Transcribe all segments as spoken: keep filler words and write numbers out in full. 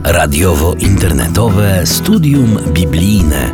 Radiowo-internetowe Studium Biblijne.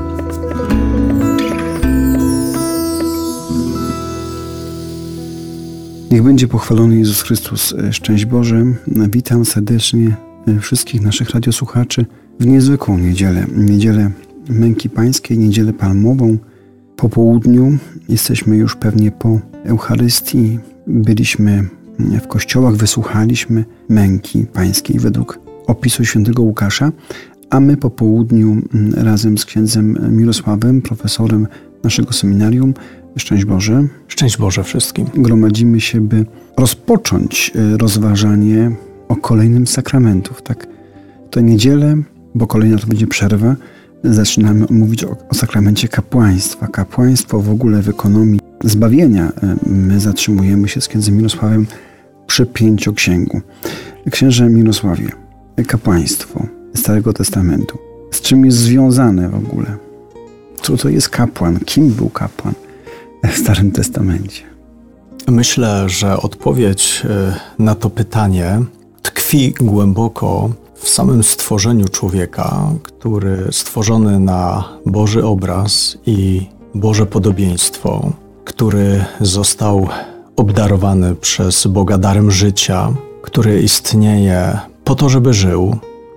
Niech będzie pochwalony Jezus Chrystus. Szczęść Boże. Witam serdecznie wszystkich naszych radiosłuchaczy w niezwykłą niedzielę. Niedzielę Męki Pańskiej, niedzielę palmową. Po południu jesteśmy już pewnie po Eucharystii. Byliśmy w kościołach, wysłuchaliśmy Męki Pańskiej według opisu świętego Łukasza, a my po południu razem z księdzem Mirosławem, profesorem naszego seminarium, szczęść Boże. Szczęść Boże wszystkim. Gromadzimy się, by rozpocząć rozważanie o kolejnym z sakramentów. Tak, to niedzielę, bo kolejna to będzie przerwa, zaczynamy mówić o, o sakramencie kapłaństwa. Kapłaństwo w ogóle w ekonomii zbawienia. My zatrzymujemy się z księdzem Mirosławem przy Pięcioksięgu. Księże Mirosławie, kapłaństwo Starego Testamentu. Z czym jest związane w ogóle? Co to jest kapłan? Kim był kapłan w Starym Testamencie? Myślę, że odpowiedź na to pytanie tkwi głęboko w samym stworzeniu człowieka, który stworzony na Boży obraz i Boże podobieństwo, który został obdarowany przez Boga darem życia, który istnieje po to, żeby żył,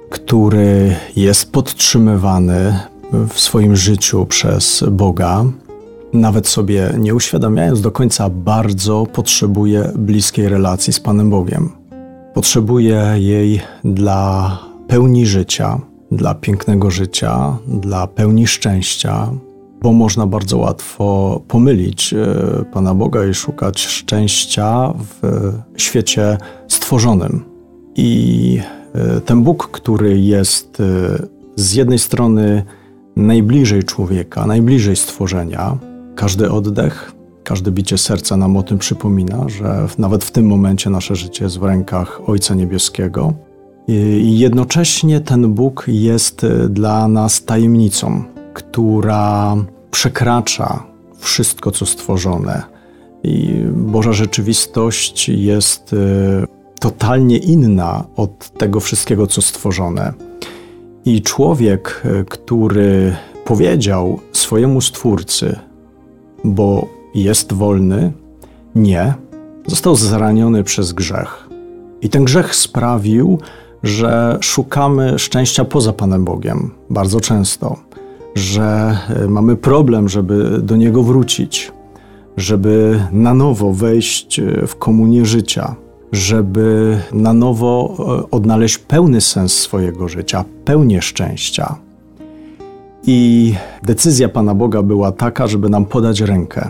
który jest podtrzymywany w swoim życiu przez Boga, nawet sobie nie uświadamiając do końca, bardzo potrzebuje bliskiej relacji z Panem Bogiem. Potrzebuje jej dla pełni życia, dla pięknego życia, dla pełni szczęścia, bo można bardzo łatwo pomylić Pana Boga i szukać szczęścia w świecie stworzonym. I ten Bóg, który jest z jednej strony najbliżej człowieka, najbliżej stworzenia, każdy oddech, każde bicie serca nam o tym przypomina, że nawet w tym momencie nasze życie jest w rękach Ojca Niebieskiego. I jednocześnie ten Bóg jest dla nas tajemnicą, która przekracza wszystko, co stworzone. I Boża rzeczywistość jest totalnie inna od tego wszystkiego, co stworzone. I człowiek, który powiedział swojemu Stwórcy, bo jest wolny, nie, został zraniony przez grzech. I ten grzech sprawił, że szukamy szczęścia poza Panem Bogiem bardzo często, że mamy problem, żeby do Niego wrócić, żeby na nowo wejść w komunię życia, żeby na nowo odnaleźć pełny sens swojego życia, pełnię szczęścia. I decyzja Pana Boga była taka, żeby nam podać rękę.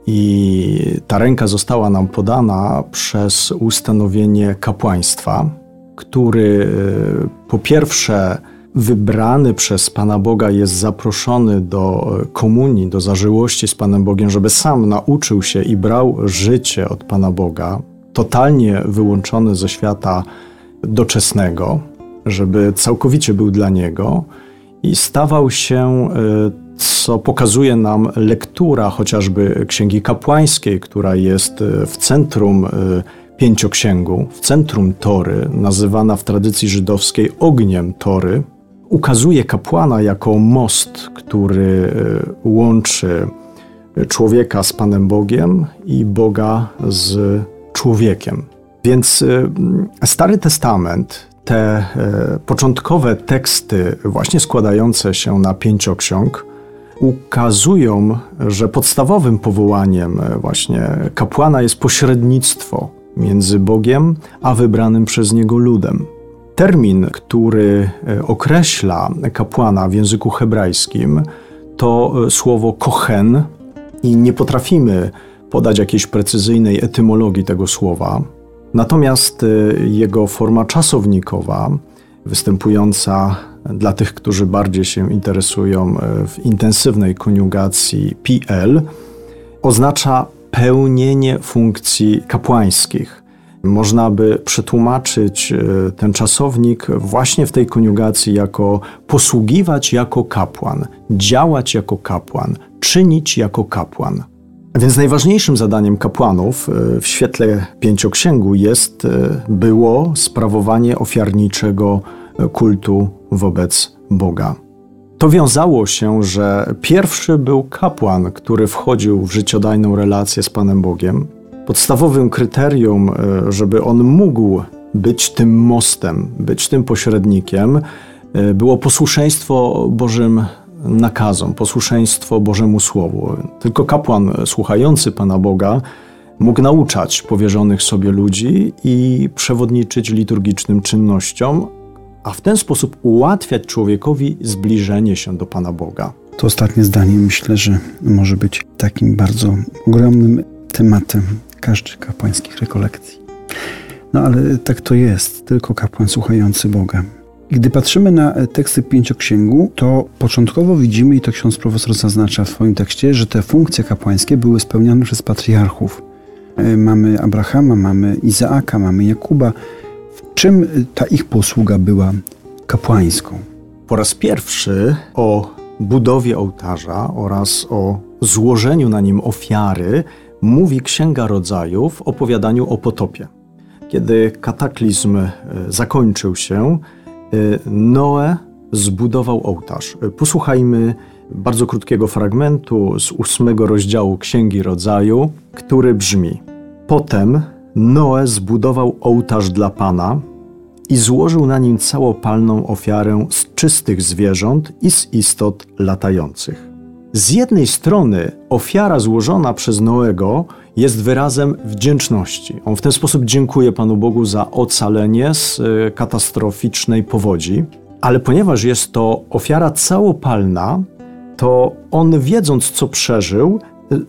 I ta ręka została nam podana przez ustanowienie kapłaństwa, który po pierwsze wybrany przez Pana Boga jest zaproszony do komunii, do zażyłości z Panem Bogiem, żeby sam nauczył się i brał życie od Pana Boga, totalnie wyłączony ze świata doczesnego, żeby całkowicie był dla Niego i stawał się, co pokazuje nam lektura chociażby Księgi Kapłańskiej, która jest w centrum Pięcioksięgu, w centrum Tory, nazywana w tradycji żydowskiej ogniem Tory, ukazuje kapłana jako most, który łączy człowieka z Panem Bogiem i Boga z człowiekiem. Więc Stary Testament, te początkowe teksty właśnie składające się na Pięcioksiąg ukazują, że podstawowym powołaniem właśnie kapłana jest pośrednictwo między Bogiem a wybranym przez Niego ludem. Termin, który określa kapłana w języku hebrajskim, to słowo kohen i nie potrafimy podać jakiejś precyzyjnej etymologii tego słowa. Natomiast jego forma czasownikowa, występująca dla tych, którzy bardziej się interesują w intensywnej koniugacji P L, oznacza pełnienie funkcji kapłańskich. Można by przetłumaczyć ten czasownik właśnie w tej koniugacji jako posługiwać jako kapłan, działać jako kapłan, czynić jako kapłan. Więc najważniejszym zadaniem kapłanów w świetle Pięcioksięgu jest, było sprawowanie ofiarniczego kultu wobec Boga. To wiązało się, że pierwszy był kapłan, który wchodził w życiodajną relację z Panem Bogiem. Podstawowym kryterium, żeby on mógł być tym mostem, być tym pośrednikiem, było posłuszeństwo Bożym nakazom, posłuszeństwo Bożemu Słowu. Tylko kapłan słuchający Pana Boga mógł nauczać powierzonych sobie ludzi i przewodniczyć liturgicznym czynnościom, a w ten sposób ułatwiać człowiekowi zbliżenie się do Pana Boga. To ostatnie zdanie myślę, że może być takim bardzo ogromnym tematem każdych kapłańskich rekolekcji. No ale tak to jest, tylko kapłan słuchający Boga. Gdy patrzymy na teksty Pięcioksięgu, to początkowo widzimy, i to ksiądz profesor zaznacza w swoim tekście, że te funkcje kapłańskie były spełniane przez patriarchów. Mamy Abrahama, mamy Izaaka, mamy Jakuba. W czym ta ich posługa była kapłańską? Po raz pierwszy o budowie ołtarza oraz o złożeniu na nim ofiary mówi Księga Rodzaju w opowiadaniu o potopie. Kiedy kataklizm zakończył się, Noe zbudował ołtarz. Posłuchajmy bardzo krótkiego fragmentu z ósmego rozdziału Księgi Rodzaju, który brzmi: Potem Noe zbudował ołtarz dla Pana i złożył na nim całopalną ofiarę z czystych zwierząt i z istot latających. Z jednej strony ofiara złożona przez Noego jest wyrazem wdzięczności. On w ten sposób dziękuje Panu Bogu za ocalenie z katastroficznej powodzi, ale ponieważ jest to ofiara całopalna, to on, wiedząc, co przeżył,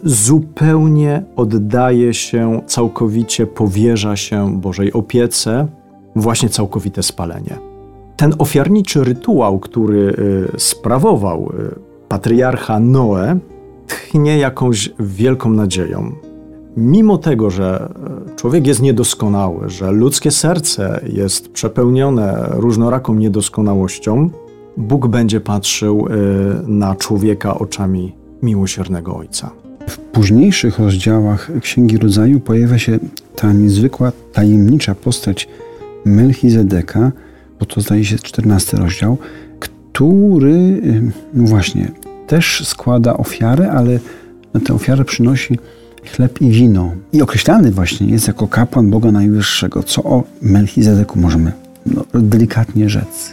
zupełnie oddaje się, całkowicie powierza się Bożej opiece, właśnie całkowite spalenie. Ten ofiarniczy rytuał, który sprawował patriarcha Noe, tchnie jakąś wielką nadzieją. Mimo tego, że człowiek jest niedoskonały, że ludzkie serce jest przepełnione różnoraką niedoskonałością, Bóg będzie patrzył na człowieka oczami miłosiernego Ojca. W późniejszych rozdziałach Księgi Rodzaju pojawia się ta niezwykła, tajemnicza postać Melchizedeka, bo to zdaje się czternasty rozdział, który, no właśnie, też składa ofiarę, ale na tę ofiarę przynosi chleb i wino. I określany właśnie jest jako kapłan Boga Najwyższego, co o Melchizedeku możemy no, delikatnie rzec.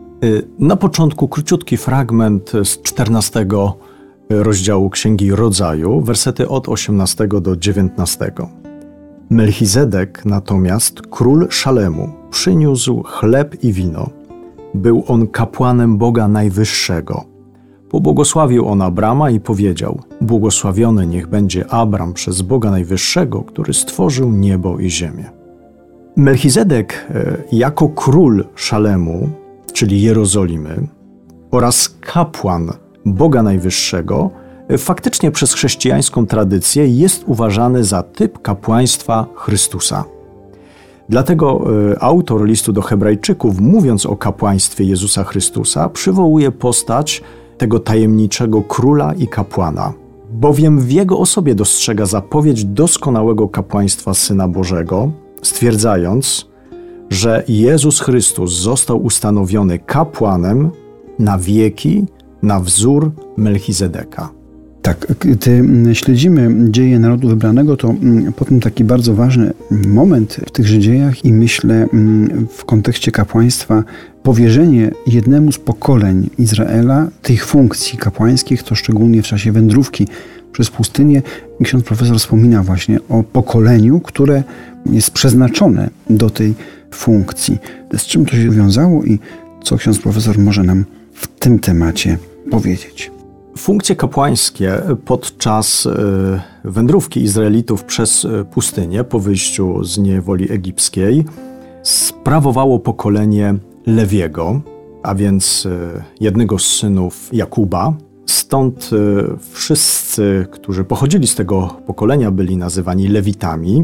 Na początku króciutki fragment z czternastego rozdziału Księgi Rodzaju, wersety od osiemnastego do dziewiętnastego. Melchizedek natomiast, król Szalemu, przyniósł chleb i wino. Był on kapłanem Boga Najwyższego. Pobłogosławił on Abrama i powiedział: Błogosławiony niech będzie Abram przez Boga Najwyższego, który stworzył niebo i ziemię. Melchizedek jako król Szalemu, czyli Jerozolimy, oraz kapłan Boga Najwyższego, faktycznie przez chrześcijańską tradycję jest uważany za typ kapłaństwa Chrystusa. Dlatego autor listu do Hebrajczyków, mówiąc o kapłaństwie Jezusa Chrystusa, przywołuje postać tego tajemniczego króla i kapłana, bowiem w jego osobie dostrzega zapowiedź doskonałego kapłaństwa Syna Bożego, stwierdzając, że Jezus Chrystus został ustanowiony kapłanem na wieki, na wzór Melchizedeka. Tak, gdy śledzimy dzieje narodu wybranego, to potem taki bardzo ważny moment w tychże dziejach i myślę w kontekście kapłaństwa powierzenie jednemu z pokoleń Izraela tych funkcji kapłańskich, to szczególnie w czasie wędrówki przez pustynię. Ksiądz profesor wspomina właśnie o pokoleniu, które jest przeznaczone do tej funkcji. Z czym to się wiązało i co ksiądz profesor może nam w tym temacie powiedzieć? Funkcje kapłańskie podczas wędrówki Izraelitów przez pustynię po wyjściu z niewoli egipskiej sprawowało pokolenie Lewiego, a więc jednego z synów Jakuba. Stąd wszyscy, którzy pochodzili z tego pokolenia, byli nazywani Lewitami.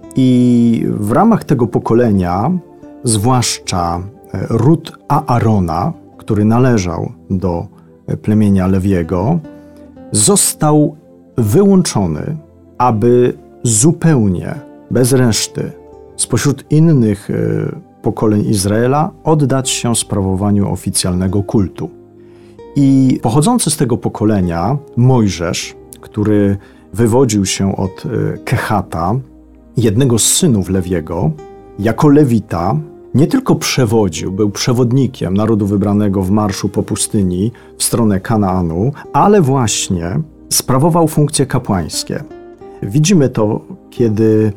I w ramach tego pokolenia, zwłaszcza ród Aarona, który należał do plemienia Lewiego, został wyłączony, aby zupełnie, bez reszty, spośród innych pokoleń Izraela oddać się sprawowaniu oficjalnego kultu. I pochodzący z tego pokolenia Mojżesz, który wywodził się od Kehata, jednego z synów Lewiego, jako Lewita nie tylko przewodził, był przewodnikiem narodu wybranego w marszu po pustyni w stronę Kanaanu, ale właśnie sprawował funkcje kapłańskie. Widzimy to, kiedy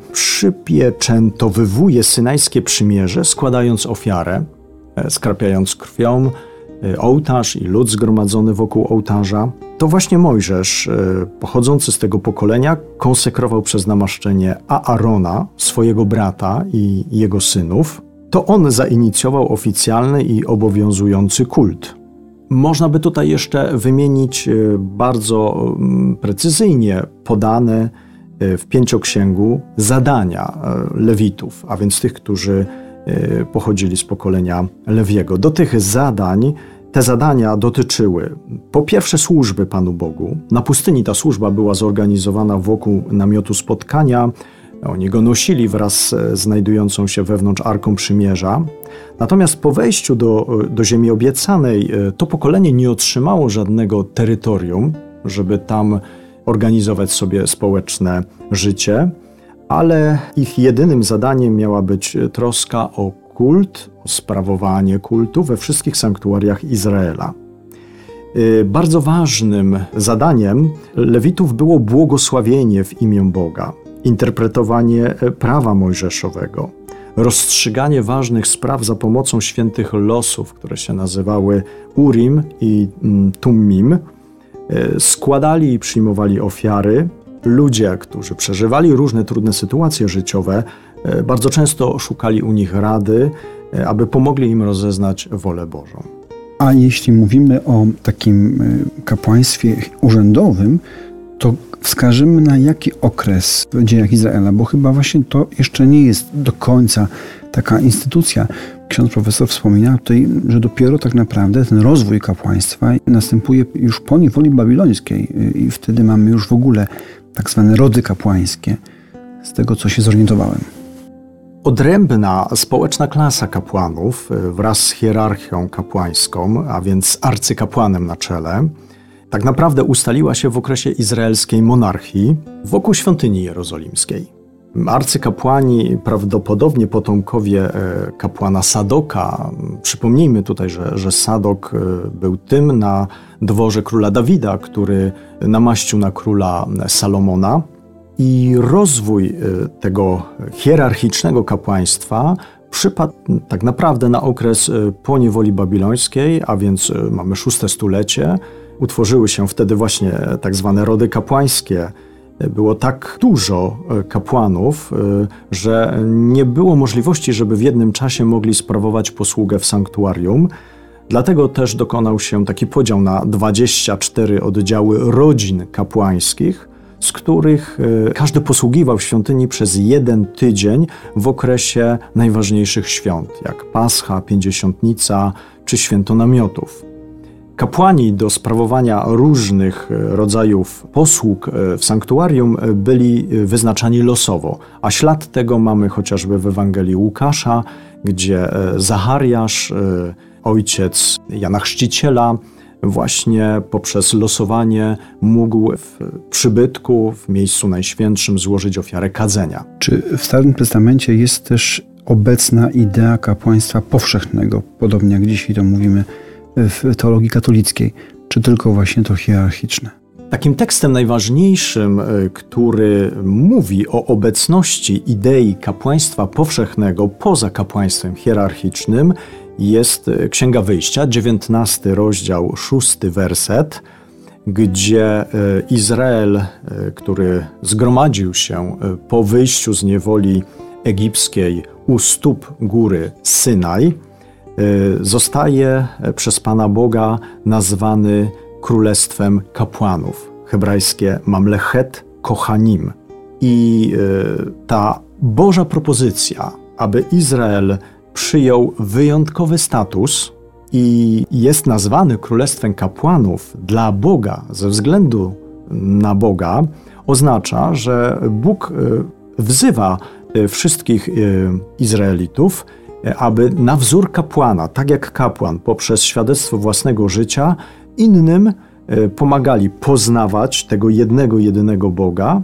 przypieczętowywuje synajskie przymierze, składając ofiarę, skrapiając krwią ołtarz i lud zgromadzony wokół ołtarza. To właśnie Mojżesz, pochodzący z tego pokolenia, konsekrował przez namaszczenie Aarona, swojego brata i jego synów. To on zainicjował oficjalny i obowiązujący kult. Można by tutaj jeszcze wymienić bardzo precyzyjnie podane w Pięcioksięgu zadania Lewitów, a więc tych, którzy pochodzili z pokolenia Lewiego. Do tych zadań, te zadania dotyczyły po pierwsze służby Panu Bogu. Na pustyni ta służba była zorganizowana wokół namiotu spotkania. Oni go nosili wraz z znajdującą się wewnątrz Arką Przymierza. Natomiast po wejściu do, do ziemi obiecanej to pokolenie nie otrzymało żadnego terytorium, żeby tam organizować sobie społeczne życie, ale ich jedynym zadaniem miała być troska o kult, o sprawowanie kultu we wszystkich sanktuariach Izraela. Bardzo ważnym zadaniem Lewitów było błogosławienie w imię Boga, interpretowanie prawa mojżeszowego, rozstrzyganie ważnych spraw za pomocą świętych losów, które się nazywały Urim i Tummim. Składali i przyjmowali ofiary. Ludzie, którzy przeżywali różne trudne sytuacje życiowe, bardzo często szukali u nich rady, aby pomogli im rozeznać wolę Bożą. A jeśli mówimy o takim kapłaństwie urzędowym, to wskażemy na jaki okres w dziejach Izraela, bo chyba właśnie to jeszcze nie jest do końca taka instytucja. Ksiądz profesor wspomina tutaj, że dopiero tak naprawdę ten rozwój kapłaństwa następuje już po niewoli babilońskiej i wtedy mamy już w ogóle tak zwane rody kapłańskie, z tego co się zorientowałem. Odrębna społeczna klasa kapłanów wraz z hierarchią kapłańską, a więc arcykapłanem na czele, tak naprawdę ustaliła się w okresie izraelskiej monarchii wokół świątyni jerozolimskiej. Arcykapłani, prawdopodobnie potomkowie kapłana Sadoka, przypomnijmy tutaj, że, że Sadok był tym na dworze króla Dawida, który namaścił na króla Salomona. I rozwój tego hierarchicznego kapłaństwa przypadł tak naprawdę na okres po niewoli babilońskiej, a więc mamy szóste stulecie. Utworzyły się wtedy właśnie tak zwane rody kapłańskie. Było tak dużo kapłanów, że nie było możliwości, żeby w jednym czasie mogli sprawować posługę w sanktuarium. Dlatego też dokonał się taki podział na dwadzieścia cztery oddziały rodzin kapłańskich, z których każdy posługiwał w świątyni przez jeden tydzień w okresie najważniejszych świąt, jak Pascha, Pięćdziesiątnica czy Święto Namiotów. Kapłani do sprawowania różnych rodzajów posług w sanktuarium byli wyznaczani losowo, a ślad tego mamy chociażby w Ewangelii Łukasza, gdzie Zachariasz, ojciec Jana Chrzciciela, właśnie poprzez losowanie mógł w przybytku, w miejscu najświętszym złożyć ofiarę kadzenia. Czy w Starym Testamencie jest też obecna idea kapłaństwa powszechnego, podobnie jak dzisiaj to mówimy w teologii katolickiej, czy tylko właśnie to hierarchiczne? Takim tekstem najważniejszym, który mówi o obecności idei kapłaństwa powszechnego poza kapłaństwem hierarchicznym, jest Księga Wyjścia, dziewiętnasty rozdział, szósty werset, gdzie Izrael, który zgromadził się po wyjściu z niewoli egipskiej u stóp góry Synaj, zostaje przez Pana Boga nazwany królestwem kapłanów, hebrajskie mamlechet kohanim. I ta Boża propozycja, aby Izrael przyjął wyjątkowy status i jest nazwany królestwem kapłanów dla Boga, ze względu na Boga, oznacza, że Bóg wzywa wszystkich Izraelitów aby na wzór kapłana, tak jak kapłan poprzez świadectwo własnego życia, innym pomagali poznawać tego jednego, jedynego Boga,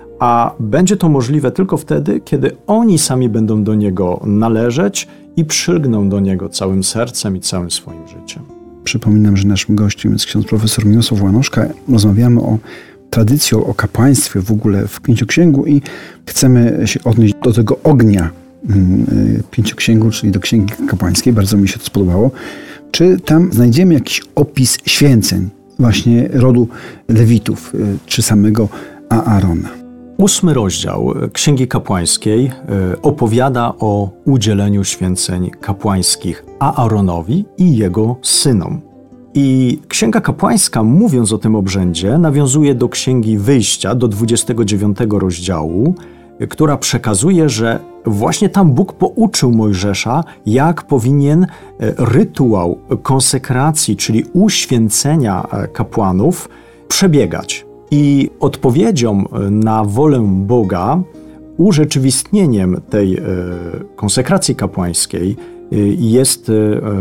a będzie to możliwe tylko wtedy, kiedy oni sami będą do Niego należeć i przylgną do Niego całym sercem i całym swoim życiem. Przypominam, że naszym gościem jest ksiądz profesor Mirosław Łanoszka. Rozmawiamy o tradycji, o kapłaństwie w ogóle w Pięcioksięgu i chcemy się odnieść do tego ognia Pięcioksięgu, czyli do Księgi Kapłańskiej. Bardzo mi się to spodobało. Czy tam znajdziemy jakiś opis święceń właśnie rodu Lewitów, czy samego Aarona? Ósmy rozdział Księgi Kapłańskiej opowiada o udzieleniu święceń kapłańskich Aaronowi i jego synom. I Księga Kapłańska, mówiąc o tym obrzędzie, nawiązuje do Księgi Wyjścia, do dwudziestego dziewiątego rozdziału, która przekazuje, że właśnie tam Bóg pouczył Mojżesza, jak powinien rytuał konsekracji, czyli uświęcenia kapłanów, przebiegać. I odpowiedzią na wolę Boga, urzeczywistnieniem tej konsekracji kapłańskiej jest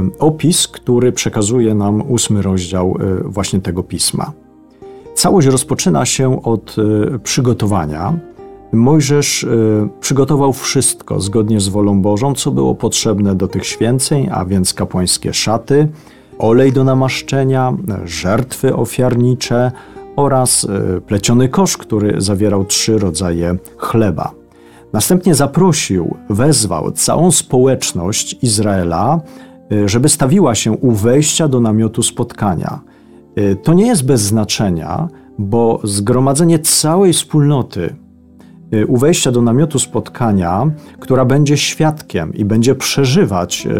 opis, który przekazuje nam ósmy rozdział właśnie tego pisma. Całość rozpoczyna się od przygotowania. Mojżesz przygotował wszystko zgodnie z wolą Bożą, co było potrzebne do tych święceń, a więc kapłańskie szaty, olej do namaszczenia, żertwy ofiarnicze oraz pleciony kosz, który zawierał trzy rodzaje chleba. Następnie zaprosił, wezwał całą społeczność Izraela, żeby stawiła się u wejścia do namiotu spotkania. To nie jest bez znaczenia, bo zgromadzenie całej wspólnoty u wejścia do namiotu spotkania, która będzie świadkiem i będzie przeżywać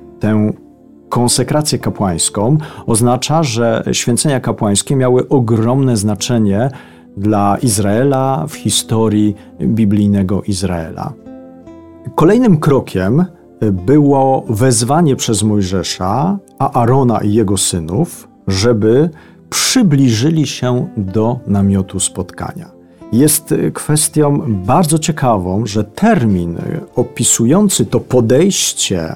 tę konsekrację kapłańską, oznacza, że święcenia kapłańskie miały ogromne znaczenie dla Izraela w historii biblijnego Izraela. Kolejnym krokiem było wezwanie przez Mojżesza Aarona i jego synów, żeby przybliżyli się do namiotu spotkania. Jest kwestią bardzo ciekawą, że termin opisujący to podejście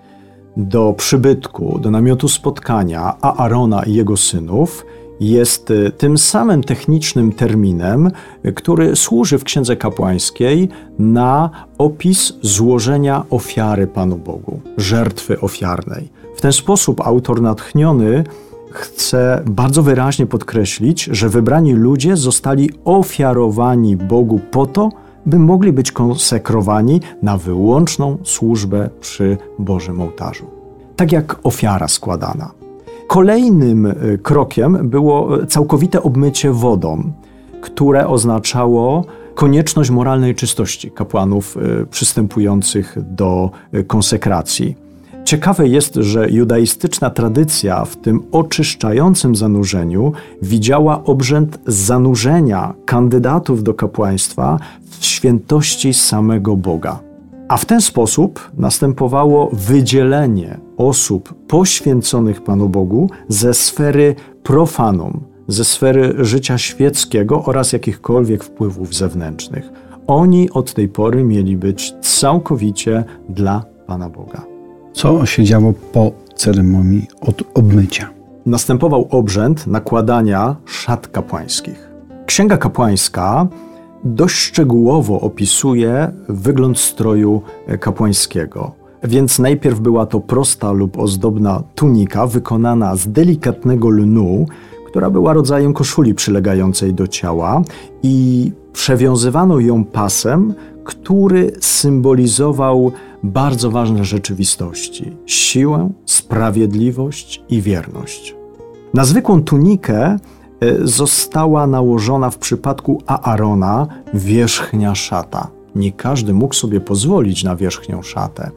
do przybytku, do namiotu spotkania Aarona i jego synów jest tym samym technicznym terminem, który służy w Księdze Kapłańskiej na opis złożenia ofiary Panu Bogu, żertwy ofiarnej. W ten sposób autor natchniony chce bardzo wyraźnie podkreślić, że wybrani ludzie zostali ofiarowani Bogu po to, by mogli być konsekrowani na wyłączną służbę przy Bożym ołtarzu. Tak jak ofiara składana. Kolejnym krokiem było całkowite obmycie wodą, które oznaczało konieczność moralnej czystości kapłanów przystępujących do konsekracji. Ciekawe jest, że judaistyczna tradycja w tym oczyszczającym zanurzeniu widziała obrzęd zanurzenia kandydatów do kapłaństwa w świętości samego Boga. A w ten sposób następowało wydzielenie osób poświęconych Panu Bogu ze sfery profanum, ze sfery życia świeckiego oraz jakichkolwiek wpływów zewnętrznych. Oni od tej pory mieli być całkowicie dla Pana Boga. Co się działo po ceremonii od obmycia? Następował obrzęd nakładania szat kapłańskich. Księga Kapłańska dość szczegółowo opisuje wygląd stroju kapłańskiego. Więc najpierw była to prosta lub ozdobna tunika wykonana z delikatnego lnu, która była rodzajem koszuli przylegającej do ciała i przewiązywano ją pasem, który symbolizował bardzo ważne rzeczywistości: siłę, sprawiedliwość i wierność. Na zwykłą tunikę została nałożona w przypadku Aarona wierzchnia szata. Nie każdy mógł sobie pozwolić na wierzchnią szatę.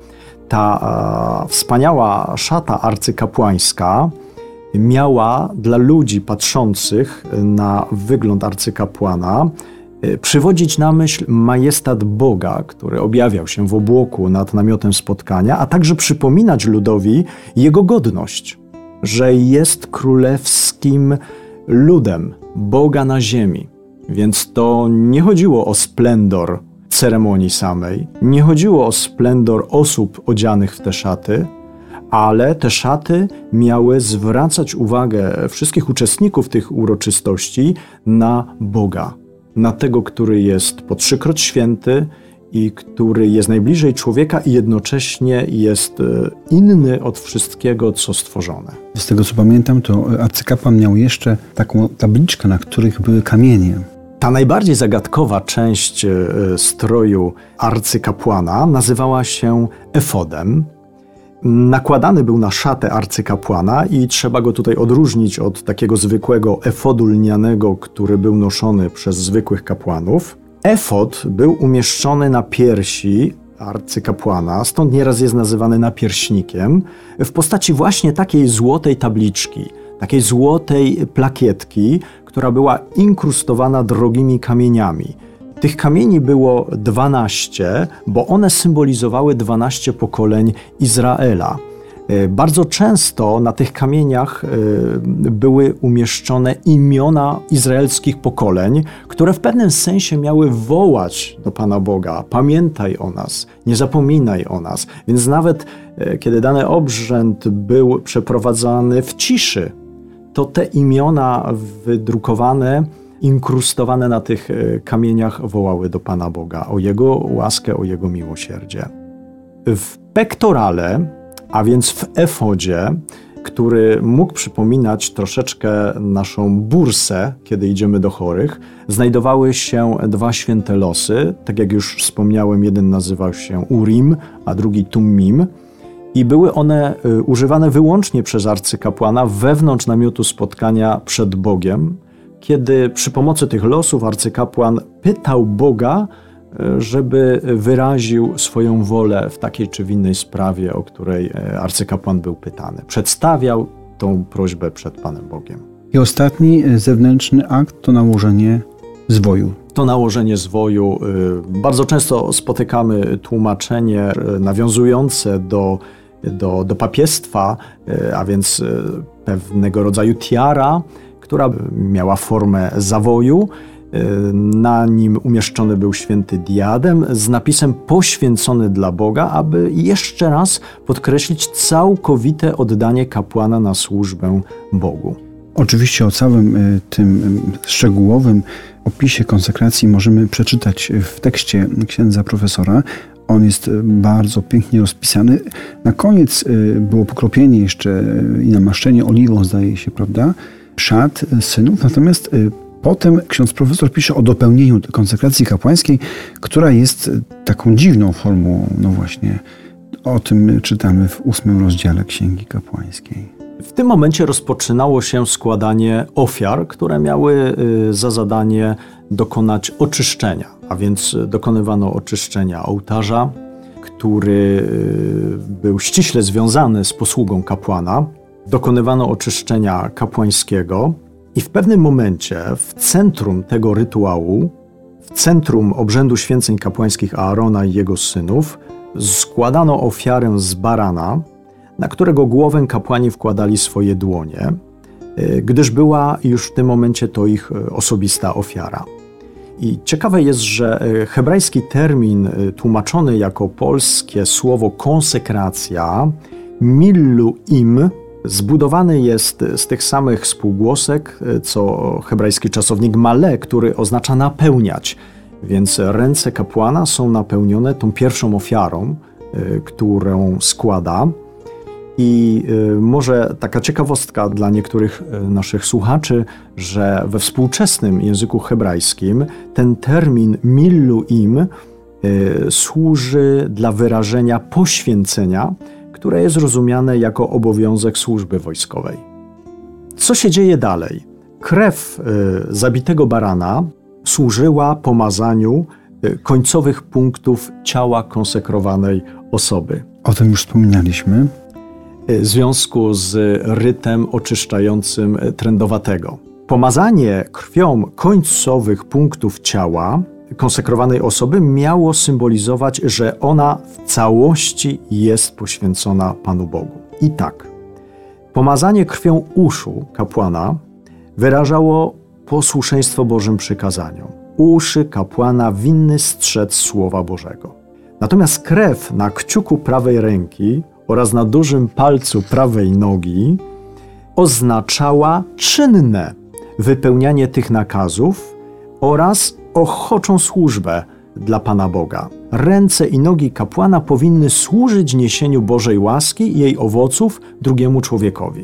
Ta e, wspaniała szata arcykapłańska miała dla ludzi patrzących na wygląd arcykapłana e, przywodzić na myśl majestat Boga, który objawiał się w obłoku nad namiotem spotkania, a także przypominać ludowi jego godność, że jest królewskim ludem Boga na ziemi. Więc to nie chodziło o splendor ceremonii samej. Nie chodziło o splendor osób odzianych w te szaty, ale te szaty miały zwracać uwagę wszystkich uczestników tych uroczystości na Boga, na tego, który jest po trzykroć święty i który jest najbliżej człowieka i jednocześnie jest inny od wszystkiego, co stworzone. Z tego, co pamiętam, to arcykapłan miał jeszcze taką tabliczkę, na których były kamienie. Ta najbardziej zagadkowa część stroju arcykapłana nazywała się efodem. Nakładany był na szatę arcykapłana i trzeba go tutaj odróżnić od takiego zwykłego efodu lnianego, który był noszony przez zwykłych kapłanów. Efod był umieszczony na piersi arcykapłana, stąd nieraz jest nazywany napierśnikiem, w postaci właśnie takiej złotej tabliczki, takiej złotej plakietki, która była inkrustowana drogimi kamieniami. Tych kamieni było dwanaście, bo one symbolizowały dwanaście pokoleń Izraela. Bardzo często na tych kamieniach były umieszczone imiona izraelskich pokoleń, które w pewnym sensie miały wołać do Pana Boga: pamiętaj o nas, nie zapominaj o nas. Więc nawet kiedy dany obrzęd był przeprowadzany w ciszy, to te imiona wydrukowane, inkrustowane na tych kamieniach wołały do Pana Boga o Jego łaskę, o Jego miłosierdzie. W pektorale, a więc w efodzie, który mógł przypominać troszeczkę naszą bursę, kiedy idziemy do chorych, znajdowały się dwa święte losy. Tak jak już wspomniałem, jeden nazywał się Urim, a drugi Tummim. I były one używane wyłącznie przez arcykapłana wewnątrz namiotu spotkania przed Bogiem, kiedy przy pomocy tych losów arcykapłan pytał Boga, żeby wyraził swoją wolę w takiej czy w innej sprawie, o której arcykapłan był pytany. Przedstawiał tą prośbę przed Panem Bogiem. I ostatni zewnętrzny akt to nałożenie zwoju. To nałożenie zwoju. Bardzo często spotykamy tłumaczenie nawiązujące do, do, do papiestwa, a więc pewnego rodzaju tiara, która miała formę zawoju. Na nim umieszczony był święty diadem z napisem poświęcony dla Boga, aby jeszcze raz podkreślić całkowite oddanie kapłana na służbę Bogu. Oczywiście o całym tym szczegółowym opisie konsekracji możemy przeczytać w tekście księdza profesora. On jest bardzo pięknie rozpisany. Na koniec było pokropienie jeszcze i namaszczenie oliwą, zdaje się, prawda, szat synów. Natomiast potem ksiądz profesor pisze o dopełnieniu konsekracji kapłańskiej, która jest taką dziwną formułą. No właśnie, o tym czytamy w ósmym rozdziale Księgi Kapłańskiej. W tym momencie rozpoczynało się składanie ofiar, które miały za zadanie dokonać oczyszczenia, a więc dokonywano oczyszczenia ołtarza, który był ściśle związany z posługą kapłana. Dokonywano oczyszczenia kapłańskiego i w pewnym momencie w centrum tego rytuału, w centrum obrzędu święceń kapłańskich Aarona i jego synów, składano ofiarę z barana, na którego głowę kapłani wkładali swoje dłonie, gdyż była już w tym momencie to ich osobista ofiara. I ciekawe jest, że hebrajski termin tłumaczony jako polskie słowo konsekracja, milluim, zbudowany jest z tych samych spółgłosek, co hebrajski czasownik male, który oznacza napełniać. Więc ręce kapłana są napełnione tą pierwszą ofiarą, którą składa. I może taka ciekawostka dla niektórych naszych słuchaczy, że we współczesnym języku hebrajskim ten termin milluim służy dla wyrażenia poświęcenia, które jest rozumiane jako obowiązek służby wojskowej. Co się dzieje dalej? Krew zabitego barana służyła pomazaniu końcowych punktów ciała konsekrowanej osoby. O tym już wspominaliśmy. W związku z rytem oczyszczającym trędowatego. Pomazanie krwią końcowych punktów ciała konsekrowanej osoby miało symbolizować, że ona w całości jest poświęcona Panu Bogu. I tak, pomazanie krwią uszu kapłana wyrażało posłuszeństwo Bożym przykazaniom. uszy kapłana winny strzec Słowa Bożego. Natomiast krew na kciuku prawej ręki oraz na dużym palcu prawej nogi oznaczała czynne wypełnianie tych nakazów oraz ochoczą służbę dla Pana Boga. Ręce i nogi kapłana powinny służyć niesieniu Bożej łaski i jej owoców drugiemu człowiekowi.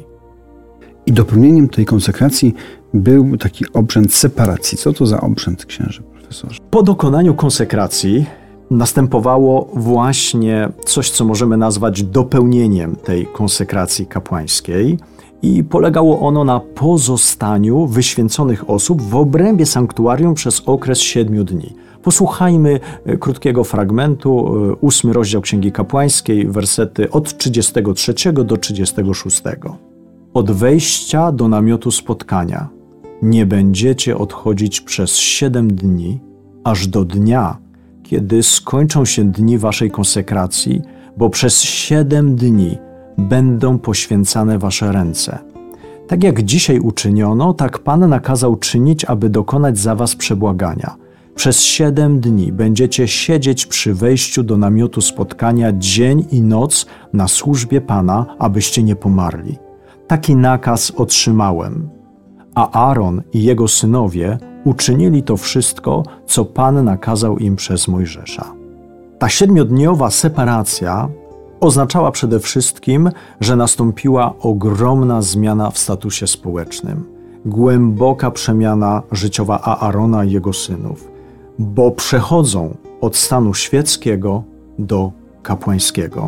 I dopełnieniem tej konsekracji był taki obrzęd separacji. Co to za obrzęd, księże profesorze? Po dokonaniu konsekracji następowało właśnie coś, co możemy nazwać dopełnieniem tej konsekracji kapłańskiej i polegało ono na pozostaniu wyświęconych osób w obrębie sanktuarium przez okres siedmiu dni. Posłuchajmy krótkiego fragmentu, ósmy rozdział Księgi Kapłańskiej, wersety od trzydziestego trzeciego do trzydziestego szóstego. Od wejścia do namiotu spotkania nie będziecie odchodzić przez siedem dni, aż do dnia, kiedy skończą się dni waszej konsekracji, bo przez siedem dni będą poświęcane wasze ręce. Tak jak dzisiaj uczyniono, tak Pan nakazał czynić, aby dokonać za was przebłagania. Przez siedem dni będziecie siedzieć przy wejściu do namiotu spotkania dzień i noc na służbie Pana, abyście nie pomarli. Taki nakaz otrzymałem, a Aaron i jego synowie uczynili to wszystko, co Pan nakazał im przez Mojżesza. Ta siedmiodniowa separacja oznaczała przede wszystkim, że nastąpiła ogromna zmiana w statusie społecznym, głęboka przemiana życiowa Aarona i jego synów, bo przechodzą od stanu świeckiego do kapłańskiego.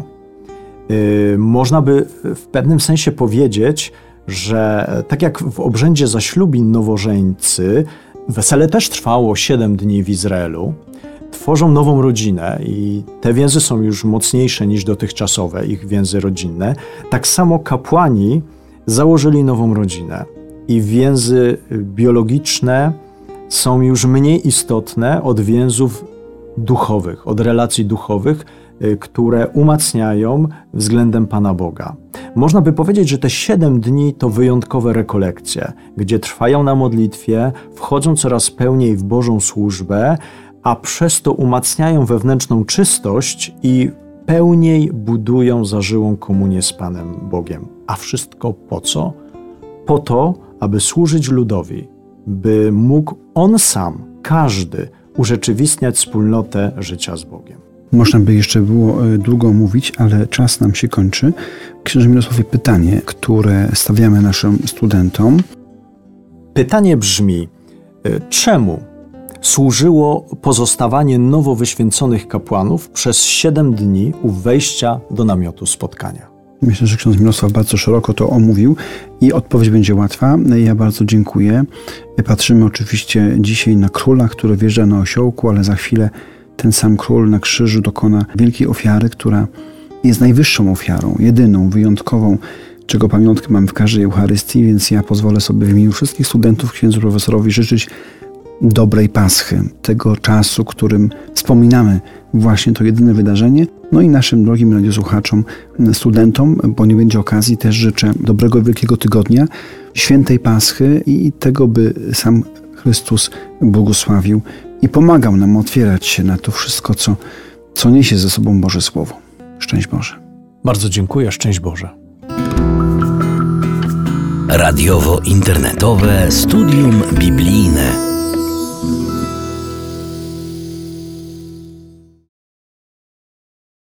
Yy, można by w pewnym sensie powiedzieć, że tak jak w obrzędzie zaślubin nowożeńcy, wesele też trwało siedem dni w Izraelu, tworzą nową rodzinę i te więzy są już mocniejsze niż dotychczasowe, ich więzy rodzinne. Tak samo kapłani założyli nową rodzinę i więzy biologiczne są już mniej istotne od więzów duchowych, od relacji duchowych, które umacniają względem Pana Boga. Można by powiedzieć, że te siedem dni to wyjątkowe rekolekcje, gdzie trwają na modlitwie, wchodzą coraz pełniej w Bożą służbę, a przez to umacniają wewnętrzną czystość i pełniej budują zażyłą komunię z Panem Bogiem. A wszystko po co? Po to, aby służyć ludowi, by mógł on sam, każdy, urzeczywistniać wspólnotę życia z Bogiem. Można by jeszcze było długo mówić, ale czas nam się kończy. Księże Mirosławie, pytanie, które stawiamy naszym studentom. Pytanie brzmi, czemu służyło pozostawanie nowo wyświęconych kapłanów przez siedem dni u wejścia do namiotu spotkania? Myślę, że ksiądz Mirosław bardzo szeroko to omówił i odpowiedź będzie łatwa. Ja bardzo dziękuję. Patrzymy oczywiście dzisiaj na króla, który wjeżdża na osiołku, ale za chwilę ten sam król na krzyżu dokona wielkiej ofiary, która jest najwyższą ofiarą, jedyną, wyjątkową, czego pamiątkę mamy w każdej Eucharystii, więc ja pozwolę sobie w imieniu wszystkich studentów księdzu profesorowi życzyć dobrej Paschy, tego czasu, którym wspominamy właśnie to jedyne wydarzenie. No i naszym drogim radiosłuchaczom, studentom, bo nie będzie okazji, też życzę dobrego Wielkiego Tygodnia, świętej Paschy i tego, by sam Chrystus błogosławił i pomagał nam otwierać się na to wszystko, co, co niesie ze sobą Boże Słowo. Szczęść Boże. Bardzo dziękuję, szczęść Boże. Radiowo-internetowe Studium Biblijne.